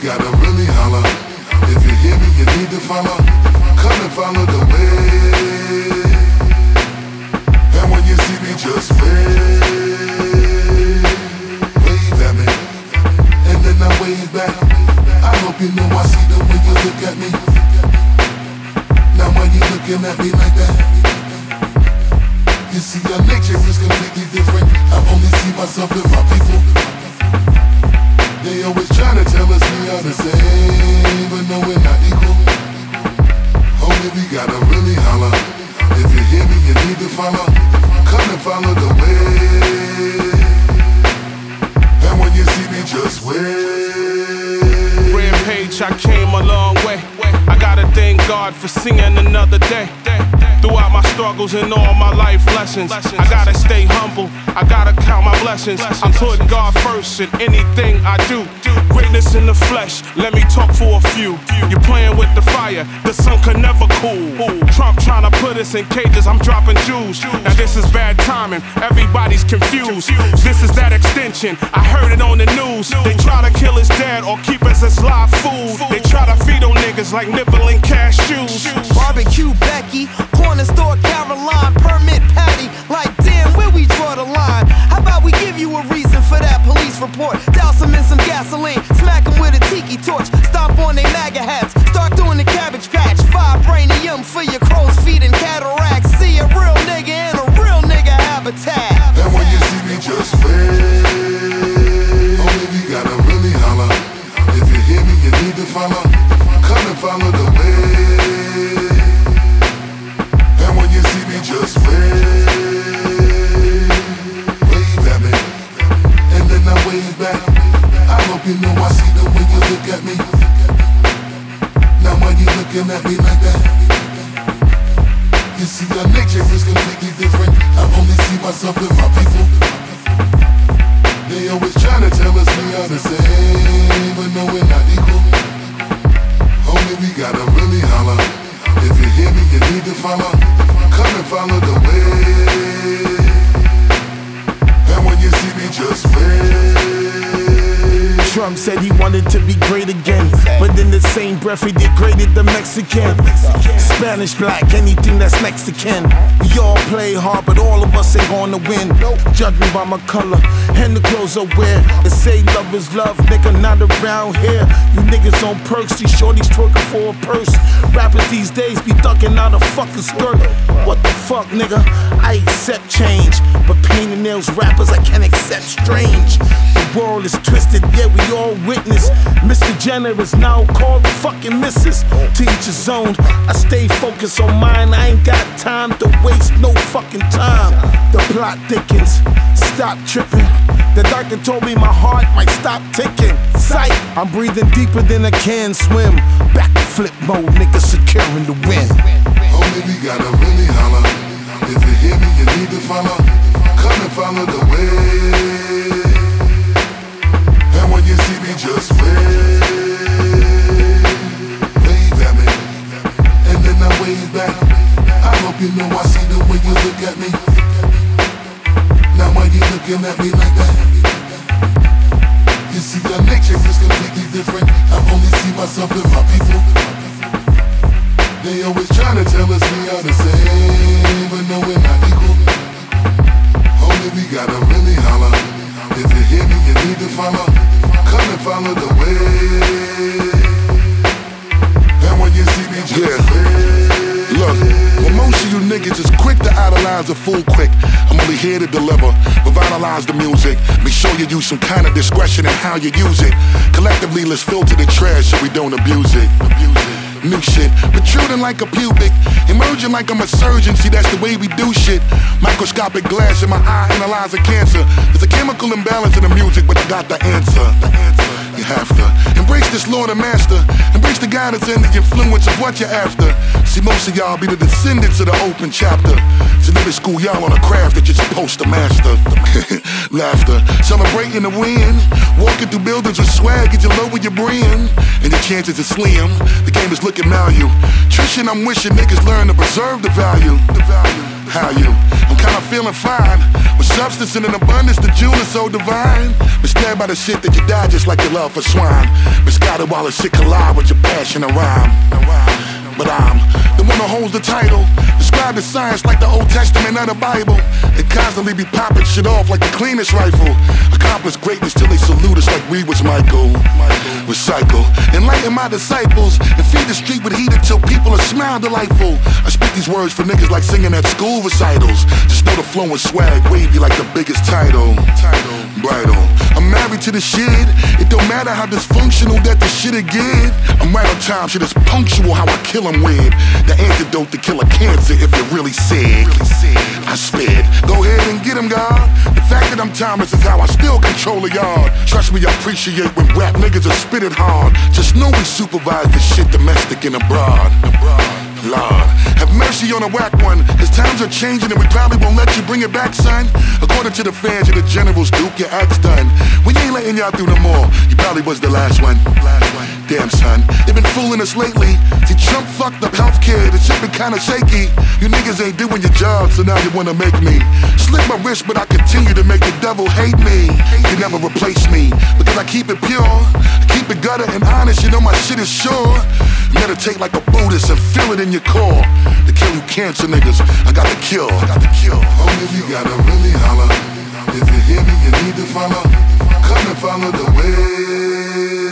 gotta really holler. If you hear me, you need to follow. Come and follow the way. And when you see me, just wave. Wave at me, and then I wave back. I hope you know I see the way you look at me. Now when you looking at me like that, you see our nature is completely different. I only see myself in my people. They always trying to tell us we are the same, but no, we're not equal. Homie, we gotta really holler. If you hear me, you need to follow. Come and follow the way. And when you see me, just wave. Rampage, I came a long way. I gotta thank God for seeing another day. Throughout my struggles and all my life lessons, I gotta stay humble, I gotta count my blessings. I'm putting God first in anything I do. Greatness in the flesh, let me talk for a few. You're playing with the fire, the sun could never cool. Trump trying to put us in cages, I'm dropping Jews. Now this is bad timing, everybody's confused. This is that extension, I heard it on the news. They try to kill us dead or keep us as live food. They try to feed on niggas like nibbling cashews. Barbecue Becky, corner store Caroline, permit Patty. Like damn, where we draw the line? How about we give you a reason for that police report? Douse them in some gasoline, smack them with a tiki torch. Stomp on they MAGA hats, start doing the Cabbage Patch. Vibranium for your crow's feet and cataracts. See a real nigga in a real nigga habitat. And when you see me, just wave. Only we gotta really holler. If you hear me, you need to follow. Come and follow the way. And when you see me, just wave. Wave at me, and then I wave back. I hope you know I see the way you look at me. Now when you looking at me like that, you see our nature is completely different. I only see myself in my people. They always trying to tell us we are the same, but no, we're not equal. Homie, we gotta really holler. If you hear me, you need to follow. Come and follow the way. And when you see me, just wave. Trump said he wanted to be great again, but in the same breath he degraded the Mexican. Spanish, black, anything that's Mexican. We all play hard, but all of us ain't gonna win. Judge me by my color and the clothes I wear. They say love is love, nigga, not around here. You niggas on perks, these shorties twerking for a purse. Rappers these days be ducking out a fucking skirt. What the fuck, nigga? I accept change, but paint and nails rappers I can't accept strange. The world is twisted, yeah, we all witness. Mr. Jenner is now called the fucking missus. To each his own, I stay focused on mine. I ain't got time to waste no fucking time. The plot thickens, stop tripping. The doctor told me my heart might stop ticking. Sight, I'm breathing deeper than I can swim. Back to flip mode, nigga, securing the win. Homie, we gotta really holler. If you hear me, you need to follow. Come and follow the way. And when you see me, just wave. Wave at me, and then I wave back. I hope you know I see the way you look at me. Now when you looking at me like that, you see our nature is completely different. I only see myself in my people. They always trying to tell us we are the same, but no, we're not equal. Homie, we gotta really holler. If you hear me, you need to follow. Come and follow the way. And when you see me, just wave. Look, well, most of you niggas is quick to idolize a fool quick. I'm only here to deliver, revitalize the music. Make sure you use some kind of discretion in how you use it. Collectively, let's filter the trash so we don't abuse it. New shit, protruding like a pubic, emerging like I'm a surgeon. See, that's the way we do shit. Microscopic glass in my eye, analyzing cancer. There's a chemical imbalance in the music, but I got the answer. You have to embrace this Lord and Master. Embrace the guidance and the influence of what you're after. See, most of y'all be the descendants of the open chapter. So let me school y'all on a craft that you're supposed to master. Laughter, celebrating the win. Walking through buildings with swag, get you lower your brand. And your chances are slim. The game is looking malnutrition. I'm wishing niggas learn to preserve the value. How you? I'm kinda feeling fine. With substance in an abundance, the jewel is so divine. Misnamed by the shit that you die just like your love for swine. Misguided while the shit collide with your passion and rhyme. But I'm the one who holds the title. Describe the science like the Old Testament of the Bible. And constantly be popping shit off like the cleanest rifle. Accomplish greatness till they salute us like we was Michael. Recycle, enlighten my disciples, and feed the street with heat until people are smile delightful. I speak these words for niggas like singing at school recitals. Just know the flow and swag wavy like the biggest title. Bridal, I'm married to the shit. It don't matter how dysfunctional that the shit'll get. I'm right on time, shit is punctual how I kill them with. The antidote to kill a cancer if you're really sick. I spit, go ahead and get him, God. The fact that I'm timeless is how I still control a yard. Trust me, I appreciate when rap niggas are spitting hard. Just know we supervise this shit domestic and abroad. Lord, have mercy on a whack one, cause times are changing and we probably won't let you bring it back, son. According to the fans and the generals, Duke, your act's done. We ain't letting y'all through no more. You probably was the last one. Damn, son, they been fooling us lately. See, Trump fucked up healthcare, the shit been kinda shaky. You niggas ain't doing your job, so now you wanna make me slit my wrist, but I continue to make the devil hate me. You never replace me, because I keep it pure. I keep it gutter and honest, you know my shit is sure. Meditate like a Buddhist and feel it in your core. To kill you cancer niggas, I got the cure. Oh, if you gotta really holler, if you hear me, you need to follow. Come and follow the way.